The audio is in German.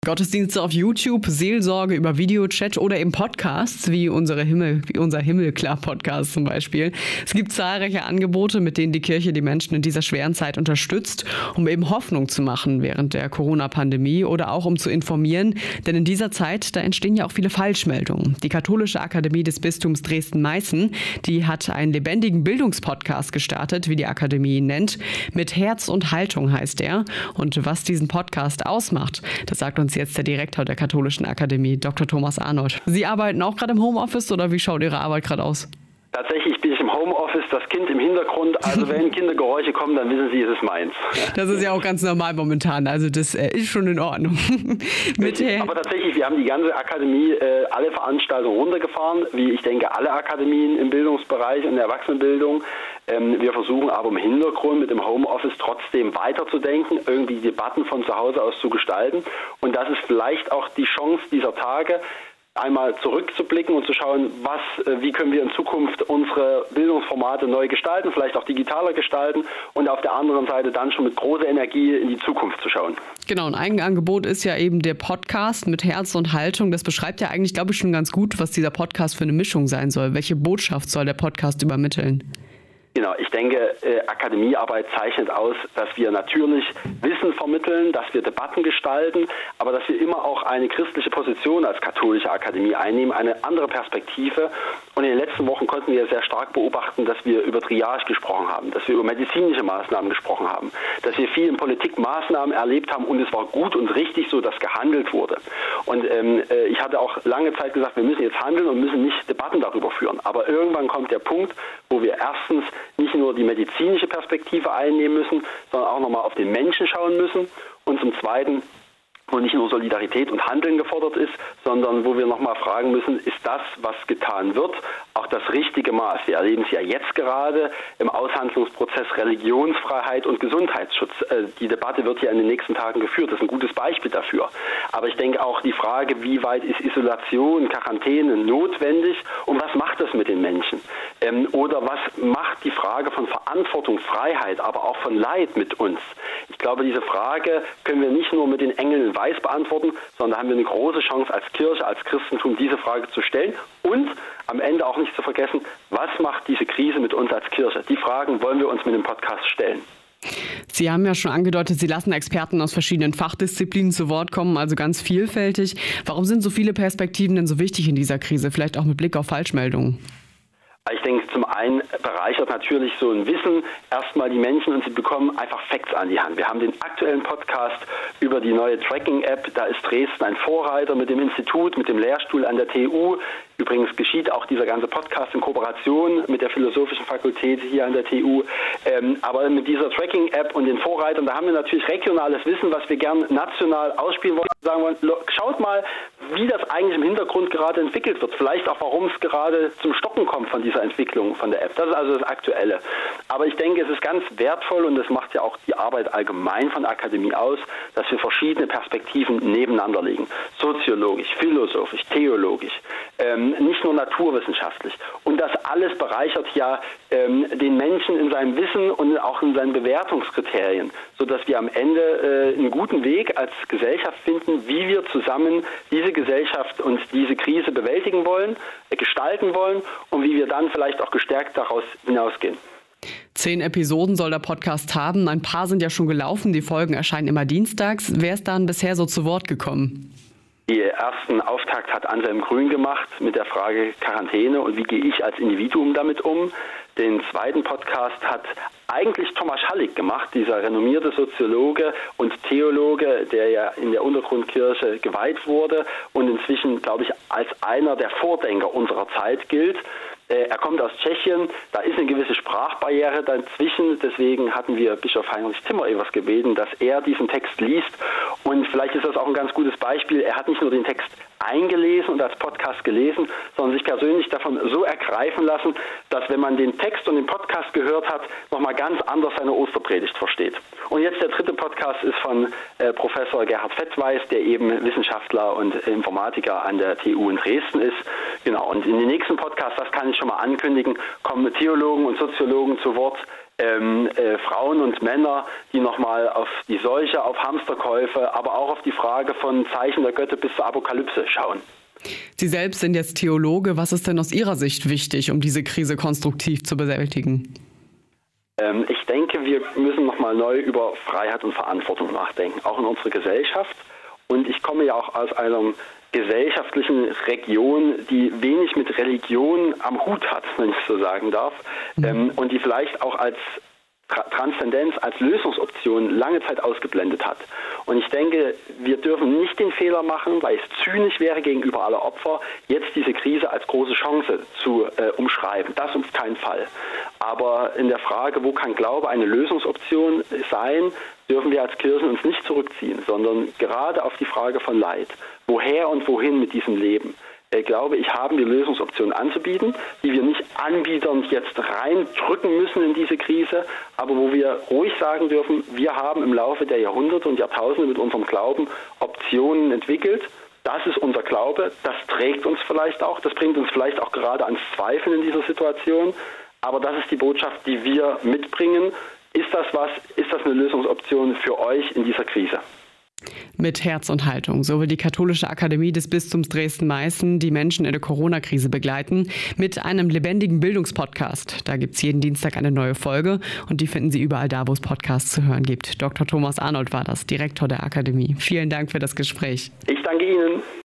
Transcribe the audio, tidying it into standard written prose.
Gottesdienste auf YouTube, Seelsorge über Videochat oder eben Podcasts wie unser Himmelklar-Podcast zum Beispiel. Es gibt zahlreiche Angebote, mit denen die Kirche die Menschen in dieser schweren Zeit unterstützt, um eben Hoffnung zu machen während der Corona-Pandemie oder auch um zu informieren. Denn in dieser Zeit, da entstehen ja auch viele Falschmeldungen. Die Katholische Akademie des Bistums Dresden-Meißen, die hat einen lebendigen Bildungspodcast gestartet, wie die Akademie ihn nennt. Mit Herz und Haltung heißt er. Und was diesen Podcast ausmacht, das sagt uns jetzt der Direktor der Katholischen Akademie, Dr. Thomas Arnold. Sie arbeiten auch gerade im Homeoffice oder wie schaut Ihre Arbeit gerade aus? Tatsächlich bin ich im Homeoffice, das Kind im Hintergrund. Also wenn Kindergeräusche kommen, dann wissen Sie, es ist meins. Das ist ja auch ganz normal momentan. Also das ist schon in Ordnung. Aber tatsächlich, wir haben die ganze Akademie, alle Veranstaltungen runtergefahren, wie ich denke alle Akademien im Bildungsbereich und der Erwachsenenbildung. Wir versuchen aber im Hintergrund mit dem Homeoffice trotzdem weiterzudenken, irgendwie die Debatten von zu Hause aus zu gestalten. Und das ist vielleicht auch die Chance dieser Tage, einmal zurückzublicken und zu schauen, wie können wir in Zukunft unsere Bildungsformate neu gestalten, vielleicht auch digitaler gestalten und auf der anderen Seite dann schon mit großer Energie in die Zukunft zu schauen. Genau, ein Eigenangebot ist ja eben der Podcast mit Herz und Haltung. Das beschreibt ja eigentlich, glaube ich, schon ganz gut, was dieser Podcast für eine Mischung sein soll. Welche Botschaft soll der Podcast übermitteln? Genau, ich denke, Akademiearbeit zeichnet aus, dass wir natürlich Wissen vermitteln, dass wir Debatten gestalten, aber dass wir immer auch eine christliche Position als katholische Akademie einnehmen, eine andere Perspektive. Und in den letzten Wochen konnten wir sehr stark beobachten, dass wir über Triage gesprochen haben, dass wir über medizinische Maßnahmen gesprochen haben, dass wir viel in Politik Maßnahmen erlebt haben und es war gut und richtig so, dass gehandelt wurde. Und ich hatte auch lange Zeit gesagt, wir müssen jetzt handeln und müssen nicht Debatten darüber führen. Aber irgendwann kommt der Punkt, wo wir erstens nicht nur die medizinische Perspektive einnehmen müssen, sondern auch nochmal auf den Menschen schauen müssen und zum Zweiten, wo nicht nur Solidarität und Handeln gefordert ist, sondern wo wir nochmal fragen müssen, ist das, was getan wird, auch das richtige Maß? Wir erleben es ja jetzt gerade im Aushandlungsprozess Religionsfreiheit und Gesundheitsschutz. Die Debatte wird ja in den nächsten Tagen geführt. Das ist ein gutes Beispiel dafür. Aber ich denke auch die Frage, wie weit ist Isolation, Quarantäne notwendig und was macht das mit den Menschen? Oder was macht die Frage von Verantwortung, Freiheit, aber auch von Leid mit uns? Ich glaube, diese Frage können wir nicht nur mit den Engeln in Weiß beantworten, sondern da haben wir eine große Chance als Kirche, als Christentum, diese Frage zu stellen und am Ende auch nicht zu vergessen, was macht diese Krise mit uns als Kirche? Die Fragen wollen wir uns mit dem Podcast stellen. Sie haben ja schon angedeutet, Sie lassen Experten aus verschiedenen Fachdisziplinen zu Wort kommen, also ganz vielfältig. Warum sind so viele Perspektiven denn so wichtig in dieser Krise, vielleicht auch mit Blick auf Falschmeldungen? Ich denke, zum einen bereichert natürlich so ein Wissen erstmal die Menschen und sie bekommen einfach Facts an die Hand. Wir haben den aktuellen Podcast über die neue Tracking-App. Da ist Dresden ein Vorreiter mit dem Institut, mit dem Lehrstuhl an der TU. Übrigens geschieht auch dieser ganze Podcast in Kooperation mit der Philosophischen Fakultät hier an der TU. Aber mit dieser Tracking-App und den Vorreitern, da haben wir natürlich regionales Wissen, was wir gern national ausspielen wollen. Sagen wollen, schaut mal, wie das eigentlich im Hintergrund gerade entwickelt wird. Vielleicht auch, warum es gerade zum Stocken kommt von dieser Entwicklung von der App. Das ist also das Aktuelle. Aber ich denke, es ist ganz wertvoll und das macht ja auch die Arbeit allgemein von der Akademie aus, dass wir verschiedene Perspektiven nebeneinander legen. Soziologisch, philosophisch, theologisch, nicht nur naturwissenschaftlich. Und das alles bereichert ja den Menschen in seinem Wissen und auch in seinen Bewertungskriterien, sodass wir am Ende einen guten Weg als Gesellschaft finden, wie wir zusammen diese Gesellschaft und diese Krise bewältigen wollen, gestalten wollen und wie wir dann vielleicht auch gestärkt daraus hinausgehen. 10 Episoden soll der Podcast haben. Ein paar sind ja schon gelaufen. Die Folgen erscheinen immer dienstags. Wer ist dann bisher so zu Wort gekommen? Den ersten Auftakt hat Anselm Grün gemacht mit der Frage Quarantäne und wie gehe ich als Individuum damit um. Den zweiten Podcast hat eigentlich Thomas Schallig gemacht, dieser renommierte Soziologe und Theologe, der ja in der Untergrundkirche geweiht wurde und inzwischen, glaube ich, als einer der Vordenker unserer Zeit gilt. Er kommt aus Tschechien, da ist eine gewisse Sprachbarriere dazwischen, deswegen hatten wir Bischof Heinrich Zimmer-Evers gebeten, dass er diesen Text liest und vielleicht ist das auch ein ganz gutes Beispiel, er hat nicht nur den Text eingelesen und als Podcast gelesen, sondern sich persönlich davon so ergreifen lassen, dass wenn man den Text und den Podcast gehört hat, nochmal ganz anders seine Osterpredigt versteht. Und jetzt der dritte Podcast ist von Professor Gerhard Fettweis, der eben Wissenschaftler und Informatiker an der TU in Dresden ist. Genau, und in den nächsten Podcast, das kann ich schon mal ankündigen, kommen Theologen und Soziologen zu Wort, Frauen und Männer, die nochmal auf die Seuche, auf Hamsterkäufe, aber auch auf die Frage von Zeichen der Götter bis zur Apokalypse schauen. Sie selbst sind jetzt Theologe. Was ist denn aus Ihrer Sicht wichtig, um diese Krise konstruktiv zu bewältigen? Ich denke, wir müssen nochmal neu über Freiheit und Verantwortung nachdenken, auch in unserer Gesellschaft. Und ich komme ja auch aus einer gesellschaftlichen Region, die wenig mit Religion am Hut hat, wenn ich so sagen darf, und die vielleicht auch als Transzendenz, als Lösungsoption lange Zeit ausgeblendet hat. Und ich denke, wir dürfen nicht den Fehler machen, weil es zynisch wäre gegenüber aller Opfer, jetzt diese Krise als große Chance zu umschreiben. Das auf keinen Fall. Aber in der Frage, wo kann Glaube eine Lösungsoption sein, dürfen wir als Kirchen uns nicht zurückziehen, sondern gerade auf die Frage von Leid. Woher und wohin mit diesem Leben? Glaube ich, haben wir Lösungsoptionen anzubieten, die wir nicht anbietend jetzt reindrücken müssen in diese Krise, aber wo wir ruhig sagen dürfen, wir haben im Laufe der Jahrhunderte und Jahrtausende mit unserem Glauben Optionen entwickelt. Das ist unser Glaube, das trägt uns vielleicht auch, das bringt uns vielleicht auch gerade ans Zweifeln in dieser Situation, aber das ist die Botschaft, die wir mitbringen. Ist das eine Lösungsoption für euch in dieser Krise? Mit Herz und Haltung. So will die Katholische Akademie des Bistums Dresden-Meißen die Menschen in der Corona-Krise begleiten mit einem lebendigen Bildungspodcast. Da gibt es jeden Dienstag eine neue Folge und die finden Sie überall da, wo es Podcasts zu hören gibt. Dr. Thomas Arnold war das, Direktor der Akademie. Vielen Dank für das Gespräch. Ich danke Ihnen.